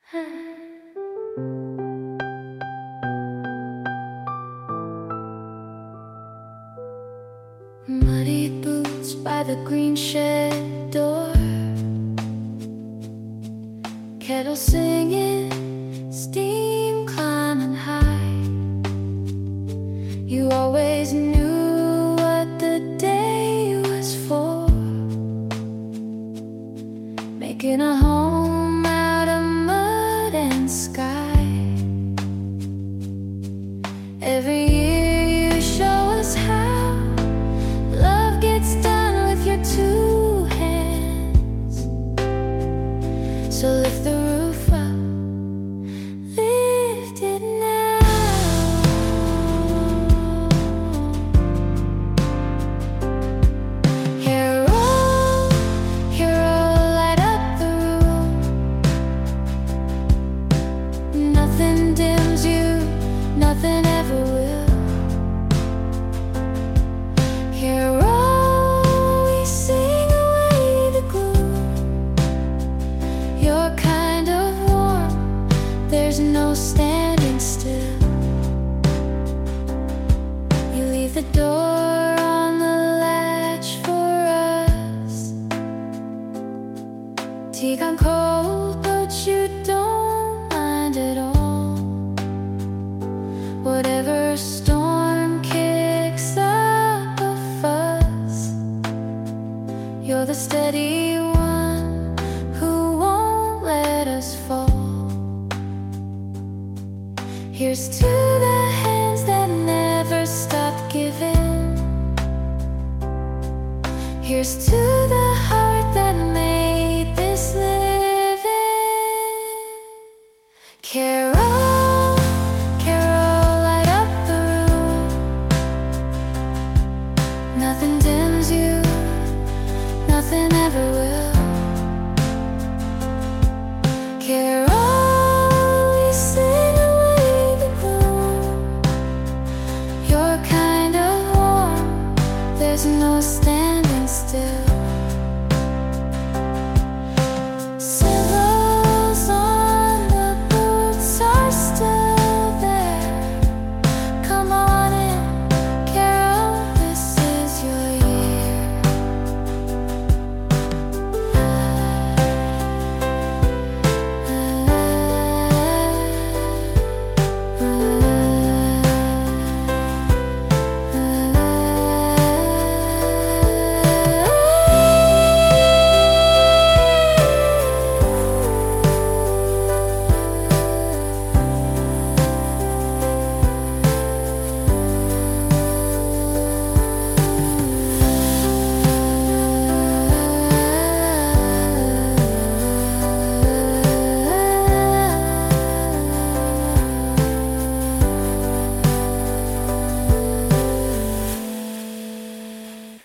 Muddy boots by the green shed door, kettle singing, steam climbing high. You always knew what the day was for, making a home out of mud and sky. Every year you show us how love gets done with your two hands. So lift the roof up, lift it now. Hero, hero, light up the room. Nothing dims you, nothing ever will. Hero, we sing away the gloom. You're kind of warm, there's no standing still. You leave the door on the latch for us. Tea gone cold, but you don't mind at all. Whatever storm kicks up a fuss, you're the steady one who won't let us fall. Here's to